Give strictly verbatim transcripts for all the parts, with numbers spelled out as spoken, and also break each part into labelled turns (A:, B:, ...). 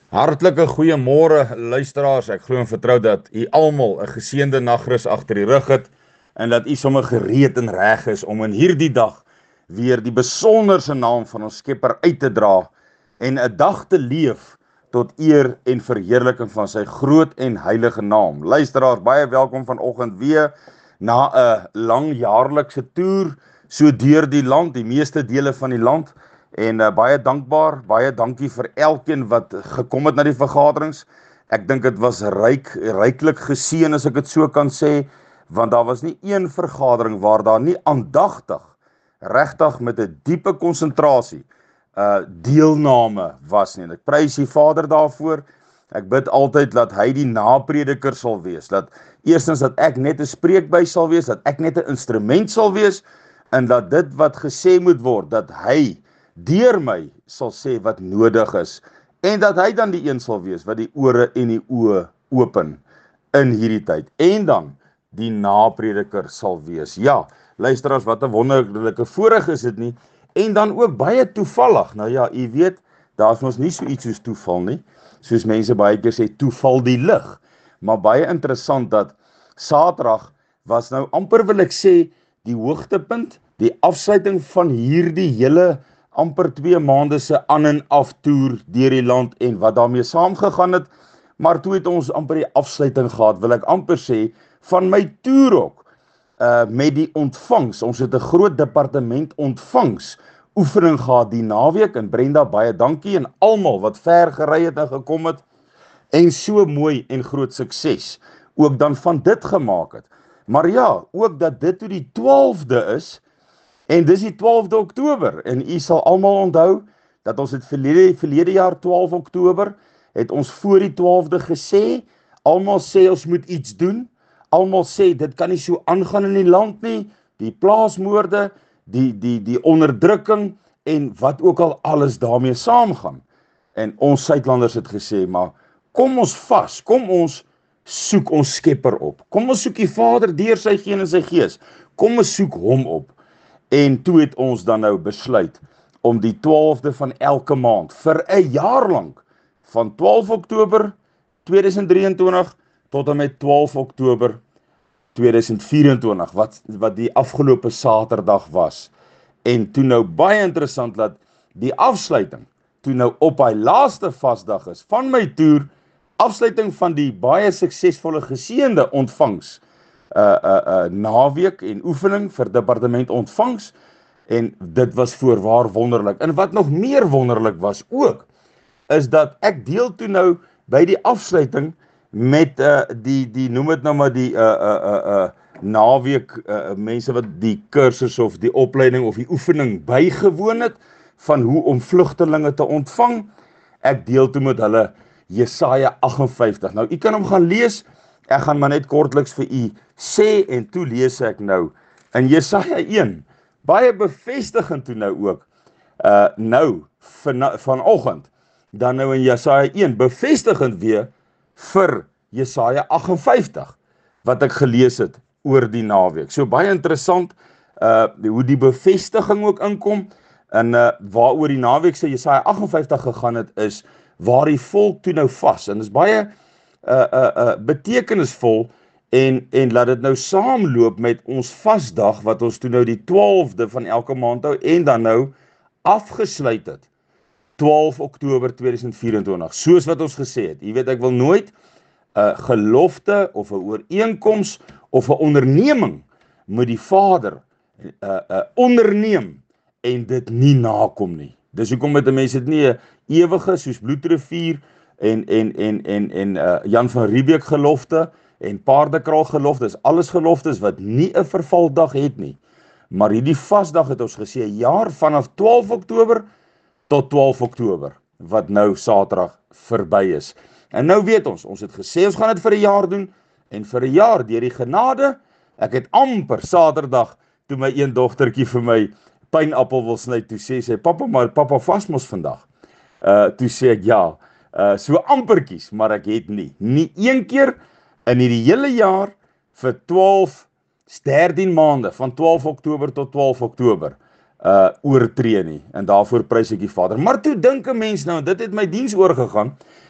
A: Hartlike goeiemôre luisteraars. Ek glo en vertrou dat u almal 'n geseënde nagrus agter die rug het en dat u sommer gereed en reg is om in hierdie dag weer die besonderse naam van ons Skepper uit te dra en 'n dag te leef tot eer en verheerliking van sy groot en heilige naam. Luisteraars, baie welkom vanoggend weer na 'n lang jaarlikse toer so deur die land, die meeste dele van die land. En uh, baie dankbaar, baie dankie vir elkeen wat gekom het na die vergaderings. Ek dink dit was ryk, ryklik geseën as ek dit so kan sê, want daar was nie een vergadering waar daar nie aandagtig, regtig met 'n diepe konsentrasie, uh deelname was nie. En ek prys die Vader daarvoor. Ek bid altyd dat hy die naprediker sal wees, dat eerstens dat ek net 'n spreekbuis sal wees, dat ek net 'n instrument sal wees, en dat dit wat gesê moet word, dat hy deur my sal sê wat nodig is, en dat hy dan die een sal wees wat die ore en die oë open in hierdie tyd, en dan die naprediker sal wees. Ja, luisteraars, wat 'n wonderlike voorreg is dit nie, en dan ook baie toevallig. Nou ja, u weet, daar is ons nie so iets soos toeval nie, soos mense baie keer sê, toeval die lig, maar baie interessant dat Saterdag was nou amper, wil ek sê, die hoogtepunt, die afsluiting van hierdie hele amper twee maande se aan en af toer deur die land en wat daarmee saamgegaan het, maar toe het ons amper die afsluiting gehad, wil ek amper sê, van my toer ook, uh, met die ontvangs. Ons het 'n groot departement ontvangs oefening gehad die naweek, en Brenda, baie dankie, en almal wat ver gery het en gekom het, en so mooi en groot sukses ook dan van dit gemaak het. Maar ja, ook dat dit toe die twaalfde is, en dis die twaalfde Oktober, en u sal almal onthou, dat ons het verlede, verlede jaar twaalf Oktober, het ons voor die twaalfde gesê, almal sê ons moet iets doen, almal sê dit kan nie so aangaan in die land nie, die plaasmoorde, die, die, die onderdrukking, en wat ook al alles daarmee saamgaan. En ons Suidlanders het gesê, maar kom ons vas, kom ons soek ons Skepper op, kom ons soek die Vader deur sy Gees en sy Gees, kom ons soek hom op. En toe het ons dan nou besluit om die twaalfde van elke maand vir 'n jaar lank, van twaalf Oktober tweeduisend drieëntwintig tot en met twaalf Oktober tweeduisend vyf-en-twintig, wat, wat die afgelope Saterdag was. En toe nou baie interessant dat die afsluiting, toe nou op hy laaste vasdag is van my toer, afsluiting van die baie suksesvolle geseënde ontvangs, Uh, uh, uh, naweek en oefening vir departement ontvangs, en dit was voorwaar wonderlik. En wat nog meer wonderlik was ook, is dat ek deel toe nou by die afsluiting met uh, die, die noem het nou maar die uh, uh, uh, uh, naweek, uh, mense wat die kursus of die opleiding of die oefening bygewoon het, van hoe om vlugtelinge te ontvang. Ek deel toe met hulle Jesaja agt en vyftig. Nou, u kan hom gaan lees. Ek gaan maar net kortliks vir u sê, en toe lees ek nou in Jesaja een, baie bevestigend toe nou ook, uh, nou, van, vanoggend, dan nou in Jesaja een, bevestigend weer vir Jesaja agt en vyftig, wat ek gelees het oor die naweek. So baie interessant, uh, hoe die bevestiging ook inkom, en uh, waaroor die naweek se Jesaja agt en vyftig gegaan het, is waar die volk toe nou vas, en is baie Uh, uh, uh, betekenisvol, en, en laat dit nou saamloop met ons vasdag, wat ons toe nou die twaalfde van elke maand hou, en dan nou afgesluit het, twaalf Oktober tweeduisend vyf-en-twintig, soos wat ons gesê het. Jy weet, ek wil nooit 'n uh, gelofte, of 'n ooreenkoms, of 'n onderneming met die Vader uh, uh, onderneem, en dit nie nakom nie. Dis hoekom met 'n mens het nie 'n ewige, soos Bloedrivier, en en en en en uh, Jan van Riebeeck gelofte en Paardekraal gelofte, is alles geloftes wat nie 'n vervaldag het nie. Maar hierdie vasdag het ons gesê 'n jaar vanaf twaalf Oktober tot twaalf Oktober, wat nou Saterdag verby is. En nou weet ons, ons het gesê ons gaan dit vir 'n jaar doen, en vir 'n jaar deur die genade, ek het amper Saterdag toe my een dogtertjie vir my pynappel wil sny, toe sê sy, "Pappa, maar pappa vas mos vandag." Uh toe sê ek ja. Uh, so amperkies, maar ek het nie, nie een keer in hierdie hele jaar vir twaalf, dertien maande, van twaalf Oktober tot twaalf Oktober, uh, oortree nie, en daarvoor prys ek die Vader. Maar toe dink 'n mens nou, dit het my diens oorgegaan,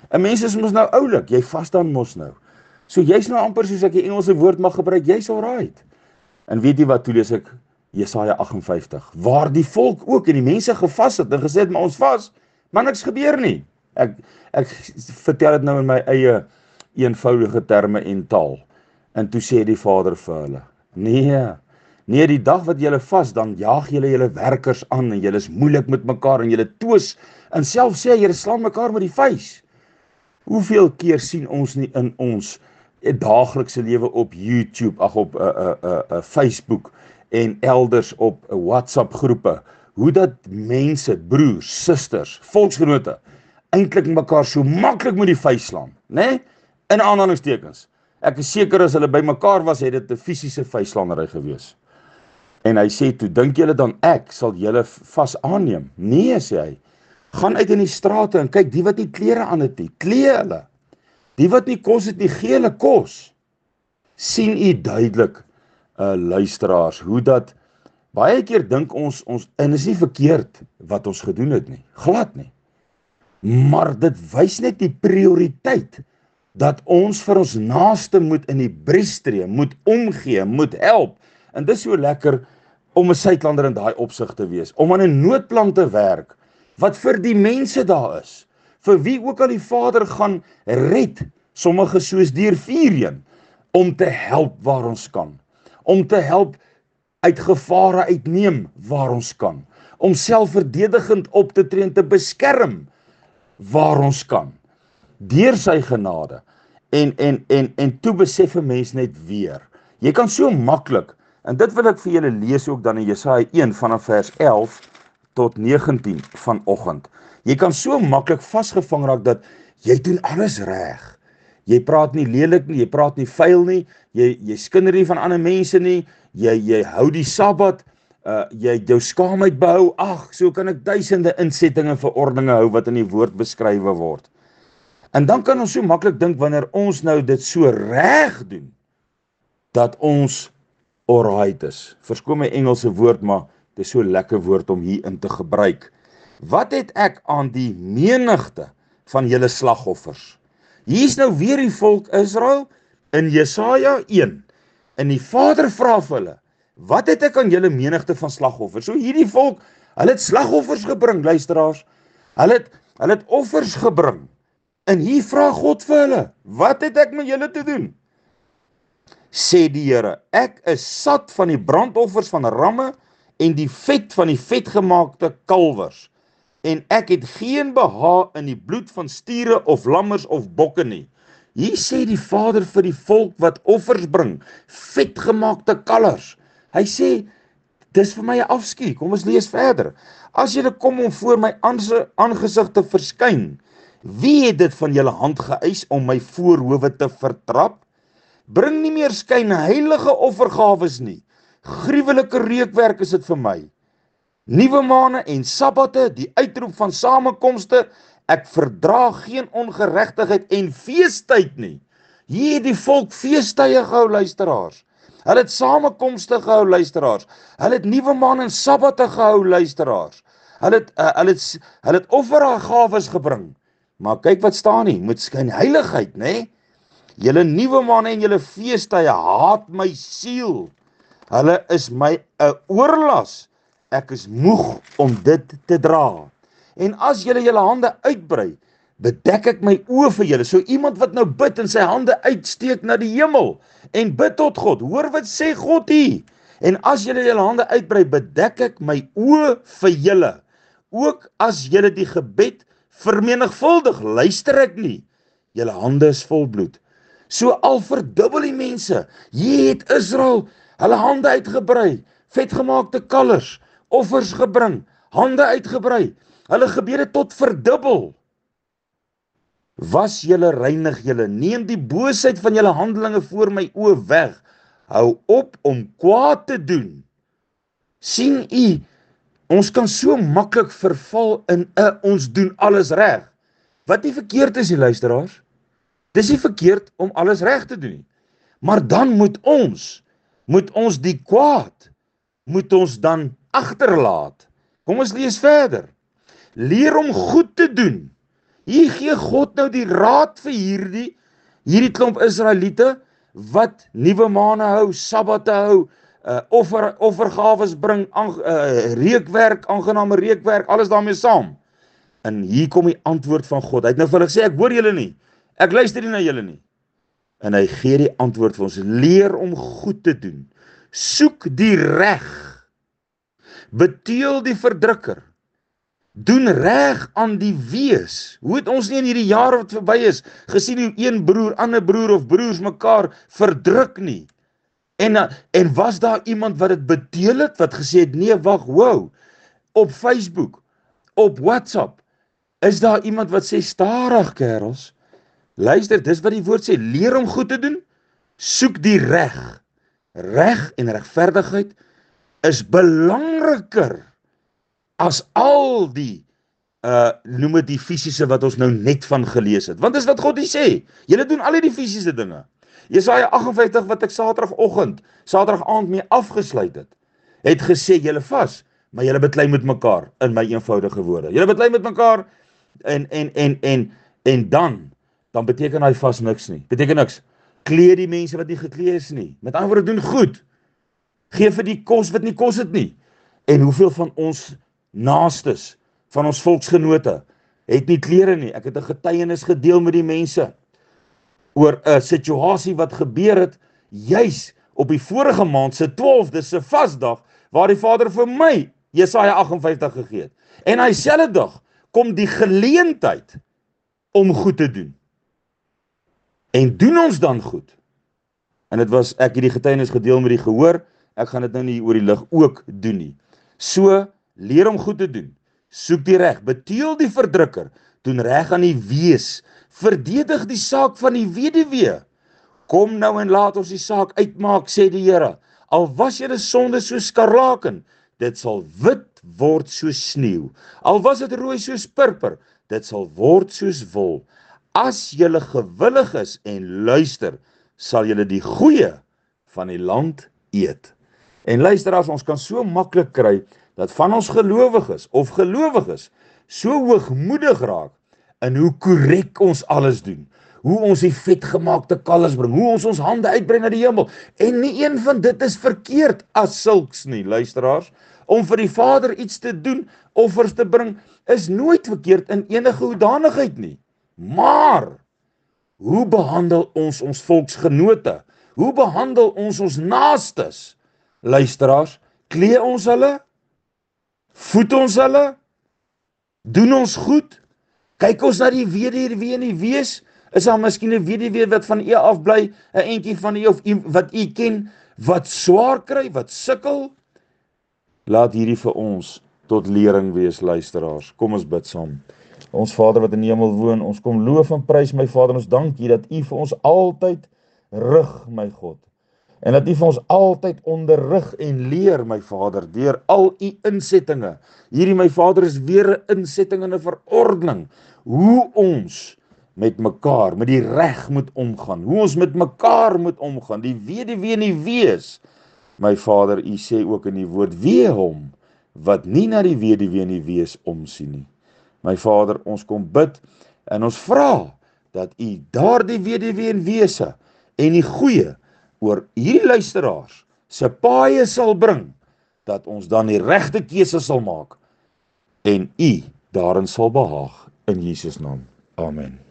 A: 'n mens is mos nou oulik, jy vas dan mos nou. So jy's nou amper soos ek die Engelse woord mag gebruik, jy's alright. En weet jy wat, toe lees ek Jesaja agt en vyftig, waar die volk ook en die mense gevas het en gesê het, maar ons vas, maar niks gebeur nie. Ek, ek vertel dit nou in my eie eenvoudige terme en taal. En toe sê die Vader vir hulle, nee, nee, die dag wat julle vas, dan jaag julle julle werkers aan, en julle is moeilik met mekaar, en julle toos, en self sê, julle slaan mekaar met die vuis. Hoeveel keer sien ons nie in ons daaglikse lewe op YouTube, ag op uh, uh, uh, uh, Facebook, en elders op uh, WhatsApp groepe, hoe dat mense, broers, susters, volksgenote, eintlik mekaar so maklik met die vuis slaan, né? In aanhalingstekens. Ek is seker as hulle by mekaar was, het dit 'n fisiese vuisslaanery gewees. En hy sê toe, dink julle dan ek sal julle vas aanneem? Nee, sê hy. Gaan uit in die strate en kyk, die wat nie klere aan het nie, klee hulle. Die wat nie kos het nie, gee hulle kos. Sien u duidelik, uh, luisteraars, hoe dat baie keer dink ons, ons, en is nie verkeerd wat ons gedoen het nie, glad nie. Maar dit wys net die prioriteit, dat ons vir ons naaste moet in die bres tree, moet omgee, moet help. En dis so lekker om 'n Suidlander in daai opsig te wees, om aan 'n noodplan te werk, wat vir die mense daar is, vir wie ook al die Vader gaan red, sommige soos deur vuurheen, om te help waar ons kan, om te help uit gevare uitneem waar ons kan, om selfverdedigend op te tree en te beskerm waar ons kan, deur sy genade, en, en, en, en toe besef 'n mens net weer, jy kan so maklik, en dit wil ek vir julle lees ook dan in Jesaja een vanaf vers elf tot negentien vanoggend. Jy kan so maklik vasgevang raak dat jy doen alles reg. Jy praat nie lelik nie, jy praat nie vuil nie, jy, jy skinder nie van ander mense nie, jy, jy hou die Sabbat, uh, jy jou skaamheid behou, ag, so kan ek duisende insettings en verordeninge hou wat in die woord beskrywe word. En dan kan ons so maklik dink, wanneer ons nou dit so reg doen, dat ons alright is. Verskoon my Engelse woord, maar dit is so lekker woord om hier in te gebruik. Wat het ek aan die menigte van julle slagoffers? Hier is nou weer die volk Israel in Jesaja een. En die Vader vra vir hulle, wat het ek aan julle menigte van slagoffers? So hierdie volk, hulle het slagoffers gebring, luisteraars. Hulle het, hulle het offers gebring. En hier vra God vir hulle, wat het ek met julle te doen? Sê die Here, ek is sat van die brandoffers van ramme en die vet van die vetgemaakte kalwers. En ek het geen behaag in die bloed van stiere of lammers of bokke nie. Hier sê die Vader vir die volk wat offers bring, vetgemaakte kalvers. Hy sê, dis vir my 'n afskuw. Kom ons lees verder. As julle kom om voor my aangesig te verskyn, wie het dit van julle hand geëis om my voorhoewe te vertrap? Bring nie meer skynheilige offergawes nie. Gruwelike reukwerk is dit vir my. Nuwe maande en sabbate, die uitroep van samekomste, ek verdra geen ongeregtigheid en feestyd nie. Hier het die volk feestyde gehou, luisteraars. Hulle het samekomste gehou, luisteraars. Hulle het nuwe maande en sabbate gehou, luisteraars. Hulle het, uh, hulle het, hulle het offergawes gebring. Maar kyk wat staan nie, met skynheiligheid, nê? Julle nuwe maande en julle feestyde haat my siel. Hulle is my 'n oorlas. Ek is moeg om dit te dra. En as julle julle hande uitbrei, bedek ek my oë vir julle. So iemand wat nou bid en sy hande uitsteek na die hemel en bid tot God. Hoor wat sê God hier. En as julle julle hande uitbrei, bedek ek my oë vir julle. Ook as julle die gebed vermenigvuldig, luister ek nie. Julle hande is vol bloed. So al verdubbel die mense. Hier het Israel hulle hande uitgebrei, vetgemaakte kalvers, offers gebring, hande uitgebrei, hulle gebede tot verdubbel. Was julle, reinig julle, neem die boosheid van julle handelinge voor my oë weg, hou op om kwaad te doen. Sien u, ons kan so maklik verval in 'n ons doen alles reg. Wat nie verkeerd is, die luisteraars. Dis nie verkeerd om alles reg te doen nie. Maar dan moet ons, moet ons die kwaad, moet ons dan agterlaat. Kom ons lees verder. Leer om goed te doen. Hier gee God nou die raad vir hierdie, hierdie klomp Israeliete, wat nuwe maane hou, sabbate hou, uh, offer, offergawes bring, aan, uh, reekwerk, aangename reekwerk, alles daarmee saam. En hier kom die antwoord van God. Hy het nou vir hulle gesê, ek hoor julle nie, ek luister nie na julle nie. En hy gee die antwoord vir ons, leer om goed te doen, soek die reg, beteel die verdrukker, doen reg aan die wees. Hoe het ons nie in hierdie jaar wat verby is, gesien hoe een broer, ander broer of broers mekaar verdruk nie? En, en was daar iemand wat dit beteel het, wat gesê het, nee, wag, wow, op Facebook, op WhatsApp, is daar iemand wat sê, stadig kerels, luister, dis wat die woord sê, leer om goed te doen, soek die reg, reg en regverdigheid is belangriker as al die, uh, noem het die fisiese wat ons nou net van gelees het. Want dis wat God die sê, julle doen al die fisiese dinge. Jesaja agt en vyftig wat ek saterdagoggend, saterdag aand mee afgesluit het, het gesê, julle vas, maar julle beklei met mekaar, in my eenvoudige woorde. Julle beklei met mekaar, en, en, en, en, en dan, dan beteken hy vas niks nie. Beteken niks. Kleed die mense wat nie gekleed is nie. Met ander woorde, doen goed. Geef vir die kos wat nie kos het nie. En hoeveel van ons naastes, van ons volksgenote, het nie klere nie. Ek het 'n getuienis gedeel met die mense oor 'n situasie wat gebeur het, juis op die vorige maand se twaalfde se vasdag, waar die Vader vir my Jesaja agt en vyftig gegee het. En hy selfde dag kom die geleentheid om goed te doen. En doen ons dan goed? En dit was, ek het die getuienis gedeel met die gehoor, ek gaan dit nou nie oor die lig ook doen nie. So, leer om goed te doen, soek die reg, beteel die verdrukker, doen reg aan die wees, verdedig die saak van die weduwee. Kom nou en laat ons die saak uitmaak, sê die Here. Al was julle sonde soos skarlaken, dit sal wit word soos sneeu. Al was dit rooi soos purper, dit sal word soos wol. As julle gewillig is en luister, sal julle die goeie van die land eet. En luister, as ons kan so maklik kry, dat van ons gelowiges, of gelowiges, so hoogmoedig raak, in hoe korrek ons alles doen, hoe ons die vetgemaakte kalvers bring, hoe ons ons hande uitbrei na die hemel, en nie een van dit is verkeerd as sulks nie, luisteraars. Om vir die Vader iets te doen, offers te bring, is nooit verkeerd in enige hoedanigheid nie. Maar, hoe behandel ons ons volksgenote? Hoe behandel ons ons naastes? Luisteraars, klee ons hulle? Voed ons hulle? Doen ons goed? Kyk ons na die weduwee en die wees? Is daar miskien 'n weduwee wat van u af bly, 'n entjie van u of u, wat u ken, wat swaar kry, wat sukkel? Laat hierdie vir ons tot lering wees, luisteraars. Kom ons bid saam. Ons Vader wat in die hemel woon, ons kom loof en prys, my Vader, ons dank U dat U vir ons altyd rig, my God. En dat U vir ons altyd onderrig en leer, my Vader, deur al U insettinge. Hierdie, my Vader, is weer 'n insetting en 'n verordening, hoe ons met mekaar, met die reg moet omgaan, hoe ons met mekaar moet omgaan, die weduwee en die wees. My Vader, U sê ook in die woord, wee hom, wat nie na die weduwee en die wees omsien nie. My Vader, ons kom bid, en ons vra, dat U daardie weduwee en wese, en die goeie, oor hierdie luisteraars, se paaie sal bring, dat ons dan die regte keuse sal maak, en U daarin sal behaag, in Jesus naam. Amen.